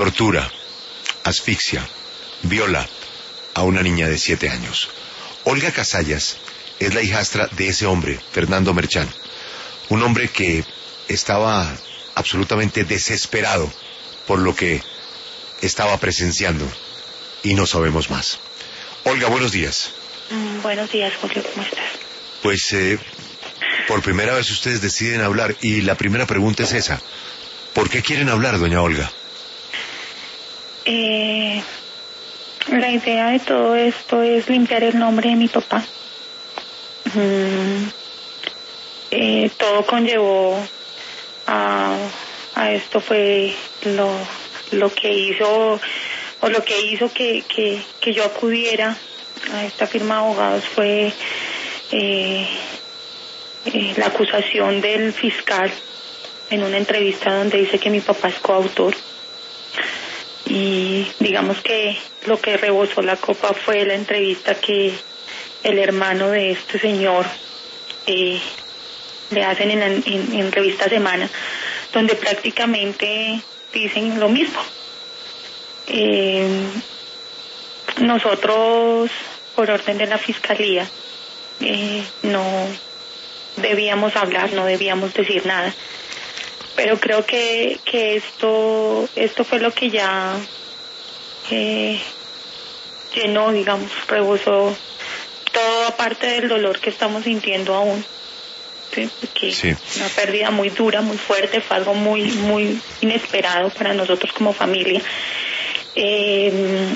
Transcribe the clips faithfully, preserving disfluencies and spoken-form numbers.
tortura, asfixia, viola a una niña de siete años. Olga Casallas es la hijastra de ese hombre, Fernando Merchán, un hombre que estaba absolutamente desesperado por lo que estaba presenciando y no sabemos más. Olga, buenos días. Mm, buenos días, Julio, ¿cómo estás? Pues eh, por primera vez ustedes deciden hablar y la primera pregunta es esa. ¿Por qué quieren hablar, doña Olga? Eh, la idea de todo esto es limpiar el nombre de mi papá. Mm, eh, todo conllevó a, a esto fue lo, lo que hizo o lo que hizo que, que, que yo acudiera a esta firma de abogados fue eh, eh, la acusación del fiscal en una entrevista donde dice que mi papá es coautor. Y digamos que lo que rebosó la copa fue la entrevista que el hermano de este señor eh, le hacen en, en, en Revista Semana, donde prácticamente dicen lo mismo. Eh, nosotros, por orden de la fiscalía, eh, no debíamos hablar, no debíamos decir nada. Pero creo que, que esto esto fue lo que ya eh, llenó, digamos, rebosó todo, aparte del dolor que estamos sintiendo aún. ¿Sí? Porque sí. Una pérdida muy dura, muy fuerte, fue algo muy muy inesperado para nosotros como familia. Eh,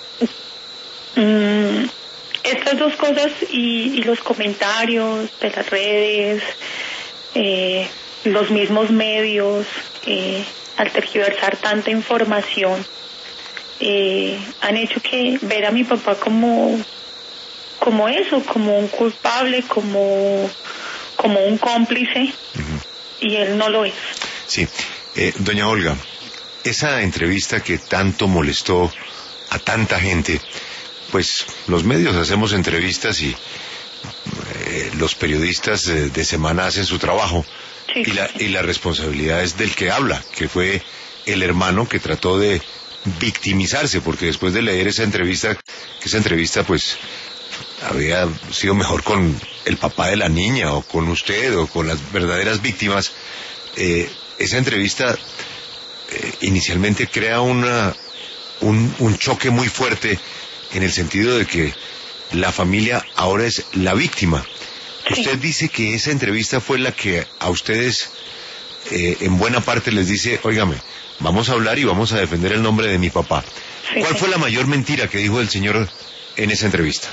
mm, estas dos cosas y, y los comentarios de las redes, eh, los mismos medios, eh, al tergiversar tanta información, eh, han hecho que ver a mi papá como, como eso, como un culpable, como, como un cómplice, uh-huh. Y él no lo es. Sí, eh, doña Olga, esa entrevista que tanto molestó a tanta gente, pues los medios hacemos entrevistas y eh, los periodistas eh, de semana hacen su trabajo. Sí, y, la, y la responsabilidad es del que habla, que fue el hermano que trató de victimizarse, porque después de leer esa entrevista, que esa entrevista pues había sido mejor con el papá de la niña, o con usted, o con las verdaderas víctimas, eh, esa entrevista eh, inicialmente crea una, un, un choque muy fuerte, en el sentido de que la familia ahora es la víctima. Usted dice que esa entrevista fue la que a ustedes eh, en buena parte les dice, óigame, vamos a hablar y vamos a defender el nombre de mi papá. Sí, ¿Cuál sí. fue la mayor mentira que dijo el señor en esa entrevista?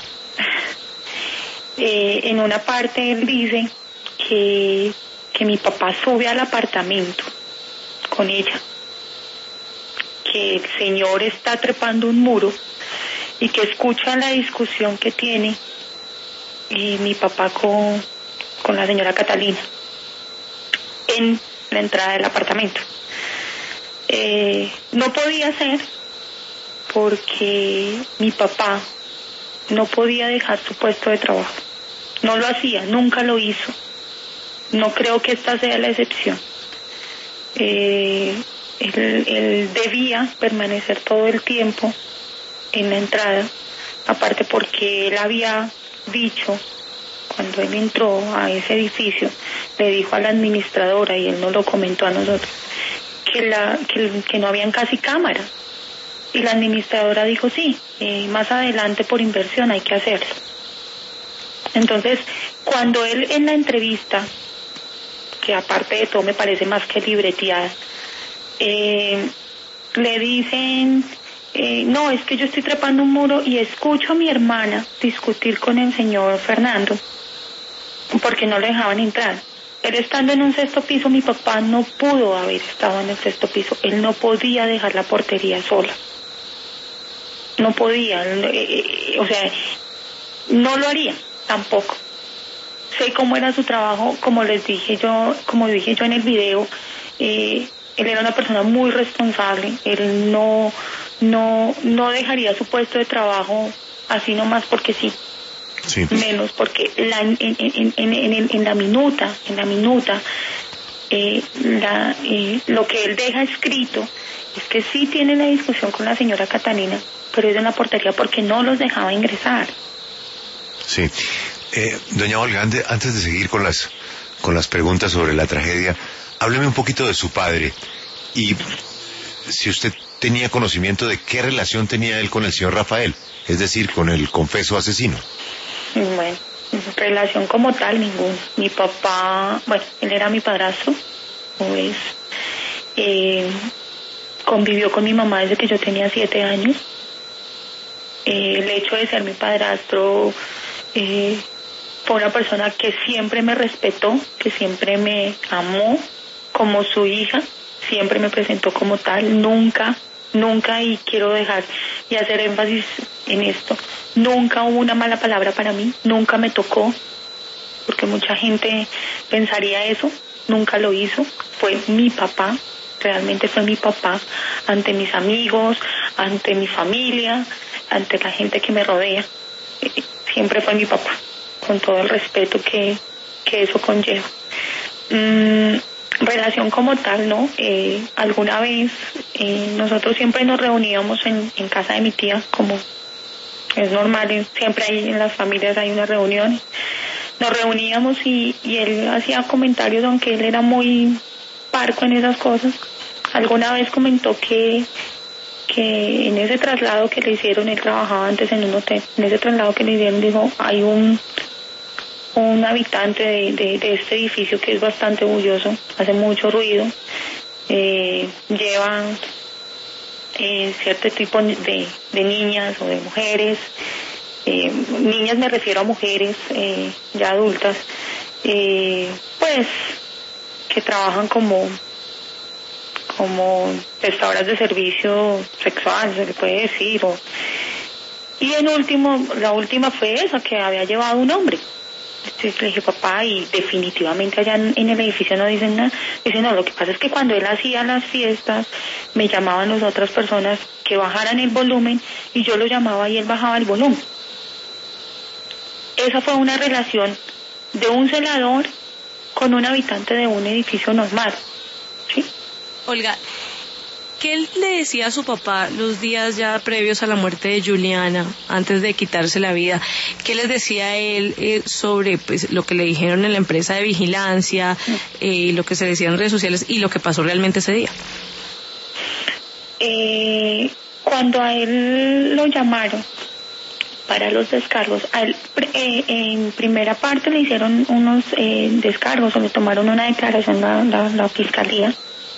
Eh, en una parte él dice que, que mi papá sube al apartamento con ella, que el señor está trepando un muro y que escucha la discusión que tiene y mi papá con, con la señora Catalina en la entrada del apartamento. Eh, no podía ser porque mi papá no podía dejar su puesto de trabajo. No lo hacía, nunca lo hizo. No creo que esta sea la excepción. Eh, él, él debía permanecer todo el tiempo en la entrada, aparte porque él había dicho, cuando él entró a ese edificio, le dijo a la administradora, y él nos lo comentó a nosotros, que, la, que, que no habían casi cámaras. Y la administradora dijo, sí, eh, más adelante por inversión hay que hacerlo. Entonces, cuando él en la entrevista, que aparte de todo me parece más que libreteada, eh, le dicen... Eh, no, es que yo estoy trepando un muro y escucho a mi hermana discutir con el señor Fernando porque no le dejaban entrar. Él estando en un sexto piso, mi papá no pudo haber estado en el sexto piso. Él no podía dejar la portería sola. No podía, eh, eh, o sea, no lo haría tampoco. Sé cómo era su trabajo, como les dije yo, como dije yo en el video, eh, él era una persona muy responsable. Él no no no dejaría su puesto de trabajo así nomás porque sí, sí. Menos porque la, en, en, en, en, en la minuta en la minuta eh, la, eh, lo que él deja escrito es que sí tiene la discusión con la señora Catalina, pero es en la portería porque no los dejaba ingresar. Sí. Eh, doña Olga, antes, antes de seguir con las, con las preguntas sobre la tragedia, hábleme un poquito de su padre y si usted tenía conocimiento de qué relación tenía él con el señor Rafael, es decir, con el confeso asesino. Bueno, relación como tal, ninguna. Mi papá, bueno, él era mi padrastro, pues, eh, convivió con mi mamá desde que yo tenía siete años. Eh, el hecho de ser mi padrastro, eh, fue una persona que siempre me respetó, que siempre me amó como su hija, siempre me presentó como tal, nunca, nunca, y quiero dejar y hacer énfasis en esto, nunca hubo una mala palabra para mí, nunca me tocó, porque mucha gente pensaría eso, nunca lo hizo, fue mi papá, realmente fue mi papá, ante mis amigos, ante mi familia, ante la gente que me rodea, siempre fue mi papá, con todo el respeto que, que eso conlleva. Mm, relación como tal, ¿no? Eh, alguna vez eh, nosotros siempre nos reuníamos en, en casa de mi tía, como es normal, siempre hay en las familias hay unas reuniones. Nos reuníamos y, y él hacía comentarios, aunque él era muy parco en esas cosas. Alguna vez comentó que que en ese traslado que le hicieron, él trabajaba antes en un hotel, en ese traslado que le hicieron, dijo, hay un un habitante de, de, de este edificio que es bastante bulloso, hace mucho ruido, eh, llevan eh, cierto tipo de, de niñas o de mujeres, eh, niñas me refiero a mujeres eh, ya adultas, eh, pues que trabajan como como prestadoras de servicio sexual, se le puede decir, o, y en último, la última fue esa, que había llevado un hombre. Entonces le dije, papá, y definitivamente allá en, en el edificio no dicen nada. Dice, no, lo que pasa es que cuando él hacía las fiestas, me llamaban las otras personas que bajaran el volumen, y yo lo llamaba y él bajaba el volumen. Esa fue una relación de un celador con un habitante de un edificio normal, ¿sí? Olga, ¿qué le decía a su papá los días ya previos a la muerte de Juliana, antes de quitarse la vida? ¿Qué les decía él eh, sobre pues, lo que le dijeron en la empresa de vigilancia, eh, lo que se decía en redes sociales y lo que pasó realmente ese día? Eh, cuando a él lo llamaron para los descargos, a él, eh, en primera parte le hicieron unos eh, descargos o le tomaron una declaración la, la, la fiscalía.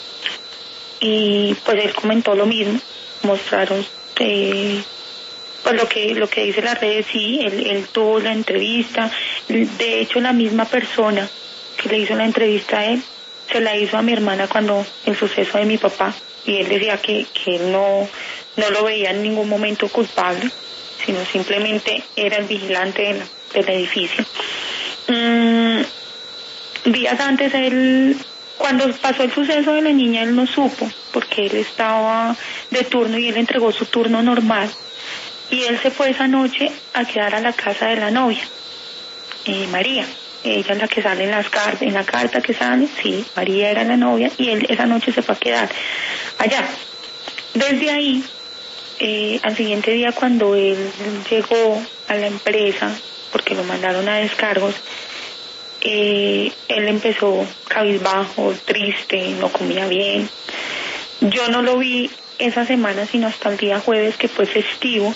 Y pues él comentó lo mismo, mostraron eh, pues lo que lo que dice las redes, sí, él, él tuvo la entrevista, de hecho la misma persona que le hizo la entrevista a él, se la hizo a mi hermana cuando el suceso de mi papá, y él decía que, que él no, no lo veía en ningún momento culpable, sino simplemente era el vigilante de la, del edificio. Mm, días antes él... Cuando pasó el suceso de la niña, él no supo, porque él estaba de turno y él entregó su turno normal. Y él se fue esa noche a quedar a la casa de la novia, eh, María. Ella es la que sale en, las cartas, en la carta que sale, sí, María era la novia, y él esa noche se fue a quedar allá. Desde ahí, eh, al siguiente día, cuando él llegó a la empresa, porque lo mandaron a descargos, Eh, él empezó cabizbajo, triste, no comía bien. Yo no lo vi esa semana sino hasta el día jueves, que fue festivo,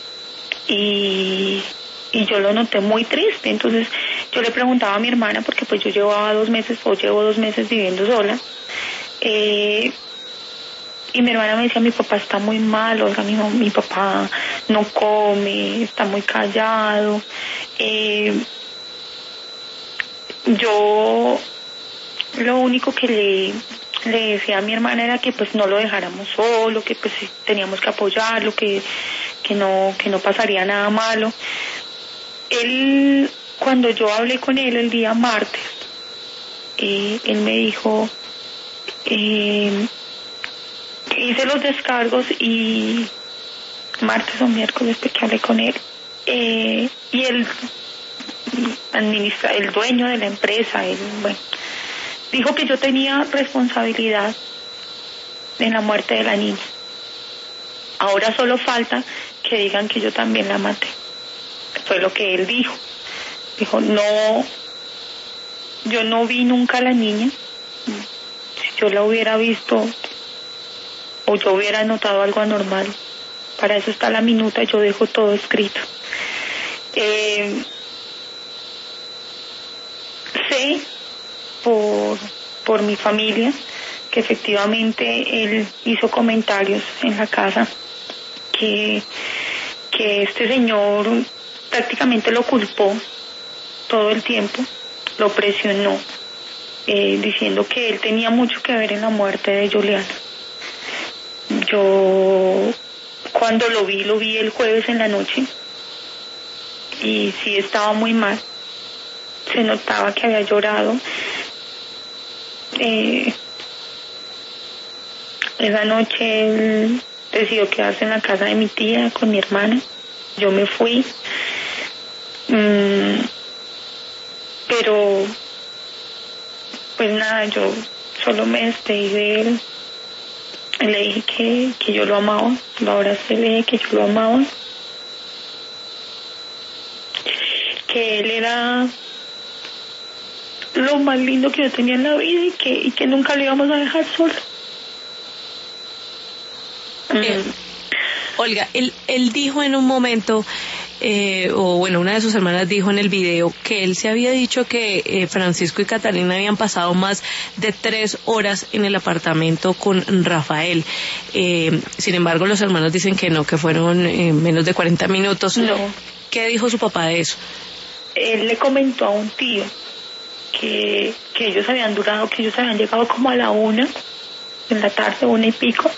y, y yo lo noté muy triste. Entonces yo le preguntaba a mi hermana, porque pues yo llevaba dos meses o llevo dos meses viviendo sola, eh, y mi hermana me decía, mi papá está muy mal, Olga, mi, mi papá no come, está muy callado. eh, Yo lo único que le, le decía a mi hermana era que pues no lo dejáramos solo, que pues teníamos que apoyarlo, que, que no, que no pasaría nada malo. Él, cuando yo hablé con él el día martes, eh, él me dijo, eh, hice los descargos y martes o miércoles que hablé con él, eh, y él administra, el dueño de la empresa, él, bueno, dijo que yo tenía responsabilidad en la muerte de la niña. Ahora solo falta que digan que yo también la maté. Fue lo que él dijo. Dijo, no, yo no vi nunca a la niña. Si yo la hubiera visto o yo hubiera notado algo anormal, para eso está la minuta, yo dejo todo escrito. Eh, sé por, por mi familia que efectivamente él hizo comentarios en la casa que, que este señor prácticamente lo culpó todo el tiempo, lo presionó, eh, diciendo que él tenía mucho que ver en la muerte de Juliana. Yo cuando lo vi, lo vi el jueves en la noche y sí estaba muy mal, se notaba que había llorado. Eh, esa noche él decidió quedarse en la casa de mi tía con mi hermana, yo me fui, mm, pero pues nada, yo solo me despedí de él. Le dije que, que yo lo amaba, lo abracé, le dije que yo lo amaba, que él era lo más lindo que yo tenía en la vida y que, y que nunca lo íbamos a dejar solo. Eh, Olga, él, él dijo en un momento, eh, o bueno, una de sus hermanas dijo en el video que él se había dicho que eh, Francisco y Catalina habían pasado más de tres horas en el apartamento con Rafael. Eh, sin embargo, los hermanos dicen que no, que fueron eh, menos de cuarenta minutos. No. ¿Qué dijo su papá de eso? Él le comentó a un tío que, que ellos habían durado, que ellos habían llegado como a la una en la tarde, una y pico,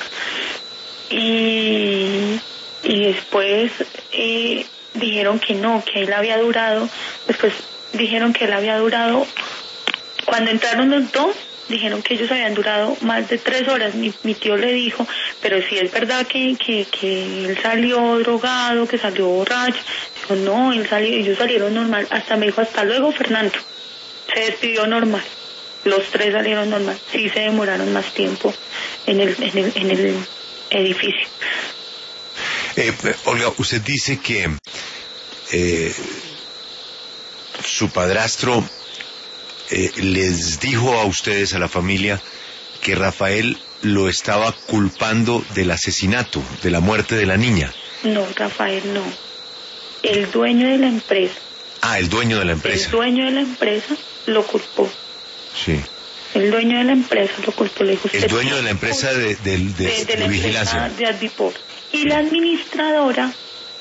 y, y después eh, dijeron que no, que él había durado, después dijeron que él había durado, cuando entraron los dos, dijeron que ellos habían durado más de tres horas. Mi, mi tío le dijo, pero si es verdad que, que, que él salió drogado, que salió borracho. Dijo, no, él salió, ellos salieron normal. Hasta me dijo, hasta luego, Fernando. Se despidió normal. Los tres salieron normal. Sí se demoraron más tiempo en el, en el, en el edificio. Eh, Olga, usted dice que eh, su padrastro eh, les dijo a ustedes, a la familia, que Rafael lo estaba culpando del asesinato, de la muerte de la niña. No, Rafael no. El dueño de la empresa. Ah, el dueño de la empresa. El dueño de la empresa lo culpó. Sí. El dueño de la empresa lo culpó. Le dijo, el dueño de la empresa de, de, de, de, de, de la vigilancia. Empresa de Advipor. Y la administradora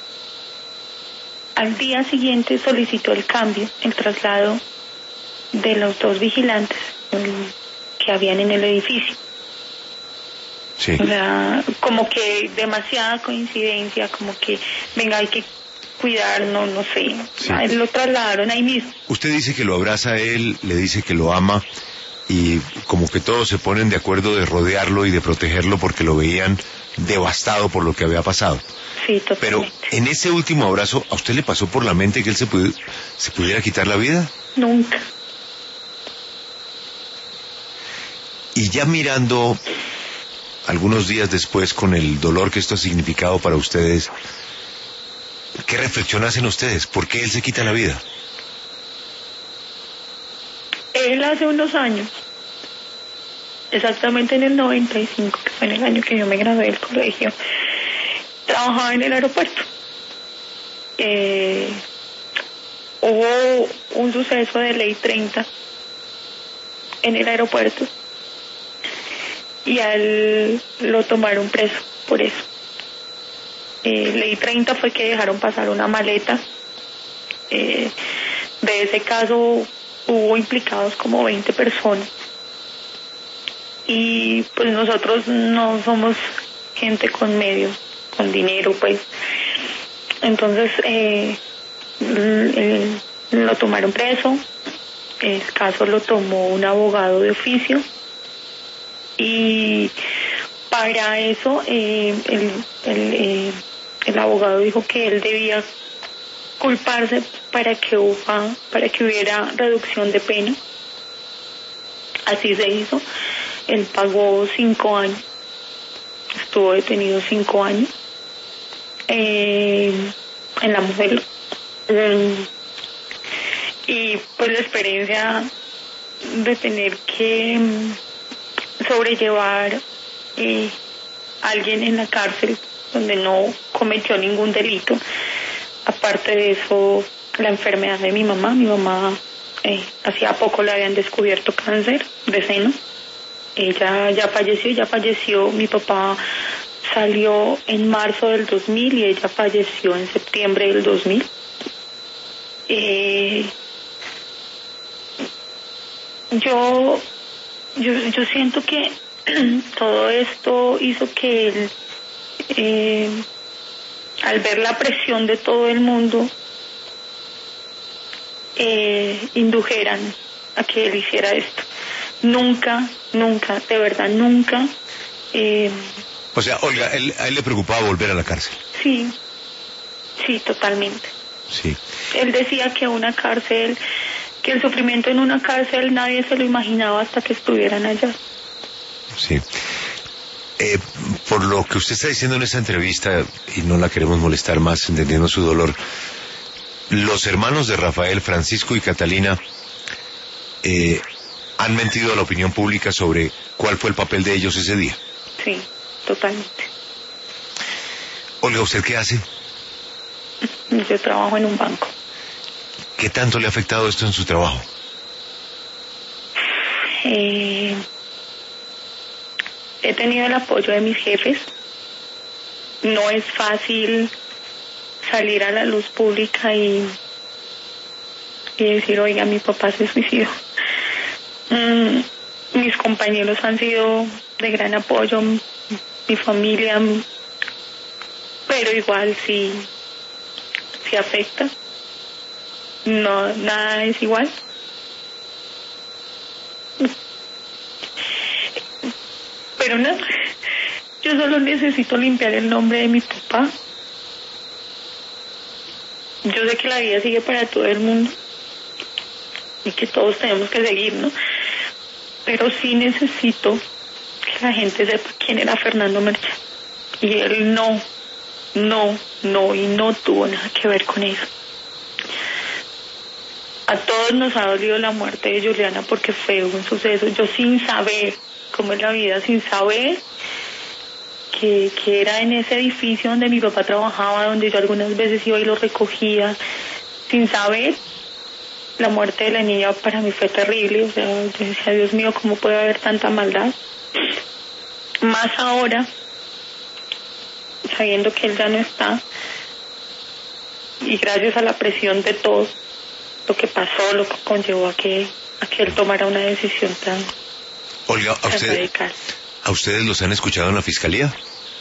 al día siguiente solicitó el cambio, el traslado de los dos vigilantes el, que habían en el edificio. Sí. O sea, como que demasiada coincidencia, como que venga, hay que cuidar, no, no sé. Sí. Lo trasladaron ahí mismo. Usted dice que lo abraza a él, le dice que lo ama y como que todos se ponen de acuerdo de rodearlo y de protegerlo porque lo veían devastado por lo que había pasado. Sí, totalmente. Pero en ese último abrazo, ¿a usted le pasó por la mente que él se, pudi- se pudiera quitar la vida? Nunca. Y ya mirando algunos días después con el dolor que esto ha significado para ustedes, ¿qué reflexión hacen ustedes? ¿Por qué él se quita la vida? Él hace unos años, exactamente en el noventa y cinco, que fue en el año que yo me gradué del colegio, trabajaba en el aeropuerto. Eh, hubo un suceso de ley treinta en el aeropuerto y a él lo tomaron preso por eso. Eh, ley treinta fue que dejaron pasar una maleta. Eh, de ese caso hubo implicados como veinte personas. Y pues nosotros no somos gente con medios, con dinero, pues. Entonces, eh, eh, lo tomaron preso. El caso lo tomó un abogado de oficio. Y para eso, eh, el, el, eh, el abogado dijo que él debía culparse para que hubiera, para que hubiera reducción de pena. Así se hizo. Él pagó cinco años. Estuvo detenido cinco años eh, en la Modelo. Eh, y pues la experiencia de tener que sobrellevar eh, a alguien en la cárcel donde no cometió ningún delito. Aparte de eso, la enfermedad de mi mamá. Mi mamá eh, hacía poco le habían descubierto cáncer de seno. Ella ya falleció, ya falleció. Mi papá salió en marzo del dos mil y ella falleció en septiembre del dos mil. Eh, yo, yo, yo siento que todo esto hizo que él, eh, al ver la presión de todo el mundo, eh, indujeran a que él hiciera esto. Nunca, nunca, de verdad, nunca. Eh, o sea, Olga, él, a él le preocupaba volver a la cárcel. Sí, sí, totalmente. Sí. Él decía que una cárcel, que el sufrimiento en una cárcel nadie se lo imaginaba hasta que estuvieran allá. Sí. Eh, por lo que usted está diciendo en esta entrevista, y no la queremos molestar más, entendiendo su dolor, los hermanos de Rafael, Francisco y Catalina, eh, han mentido a la opinión pública sobre cuál fue el papel de ellos ese día. Sí, totalmente. Olga, ¿usted qué hace? Yo trabajo en un banco. ¿Qué tanto le ha afectado esto en su trabajo? Eh, he tenido el apoyo de mis jefes. No es fácil salir a la luz pública y, y decir, oiga, mi papá se suicidó. Mm, mis compañeros han sido de gran apoyo, mi familia, pero igual sí, sí afecta. No, nada es igual. Pero nada, yo solo necesito limpiar el nombre de mi papá. Yo sé que la vida sigue para todo el mundo y que todos tenemos que seguir, ¿no? Pero sí necesito que la gente sepa quién era Fernando Merchán. Y él no, no, no, y no tuvo nada que ver con eso. A todos nos ha dolido la muerte de Juliana porque fue un suceso. Yo sin saber cómo es la vida, sin saber que, que era en ese edificio donde mi papá trabajaba, donde yo algunas veces iba y lo recogía, sin saber, la muerte de la niña para mí fue terrible. O sea, yo decía, Dios mío, ¿cómo puede haber tanta maldad? Más ahora, sabiendo que él ya no está, y gracias a la presión de todo lo que pasó, lo que conllevó a que, a que él tomara una decisión tan, Olga, ¿a, tan usted, radical. ¿a ustedes los han escuchado en la fiscalía?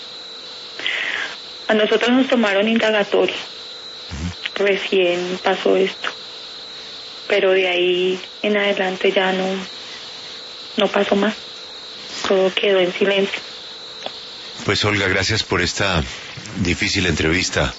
A nosotros nos tomaron indagatoria. Uh-huh. Recién pasó esto. Pero de ahí en adelante ya no, no pasó más. Todo quedó en silencio. Pues Olga, gracias por esta difícil entrevista.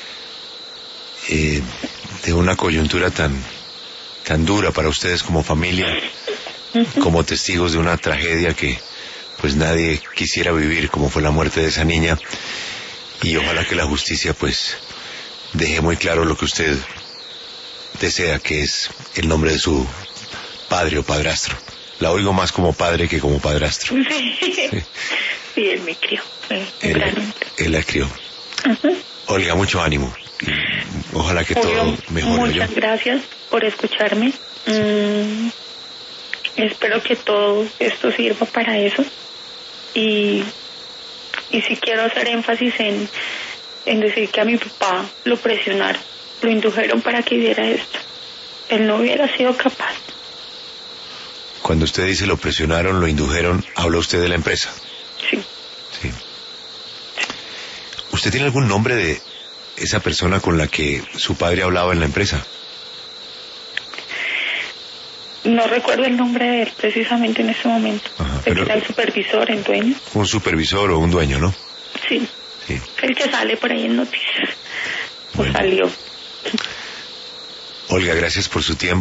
Eh, de una coyuntura tan, tan dura para ustedes como familia, uh-huh. como testigos de una tragedia que pues nadie quisiera vivir, como fue la muerte de esa niña. Y ojalá que la justicia pues deje muy claro lo que usted desea, que es el nombre de su padre o padrastro. La oigo más como padre que como padrastro. Sí, sí, sí, él me crió. Él, él la crió. Uh-huh. Olga, mucho ánimo. Ojalá que Julio, todo mejore. Muchas yo. gracias por escucharme. Mm, espero que todo esto sirva para eso. Y, y sí quiero hacer énfasis en, en decir que a mi papá lo presionaron, lo indujeron para que hiciera esto. Él no hubiera sido capaz. Cuando usted dice lo presionaron, lo indujeron, ¿habla usted de la empresa? Sí. Sí. ¿Usted tiene algún nombre de esa persona con la que su padre hablaba en la empresa? No recuerdo el nombre de él precisamente en ese momento. Ajá, pero era el supervisor, el dueño. Un supervisor o un dueño, ¿no? Sí. Sí. El que sale por ahí en noticias. Bueno. O salió. Olga, gracias por su tiempo.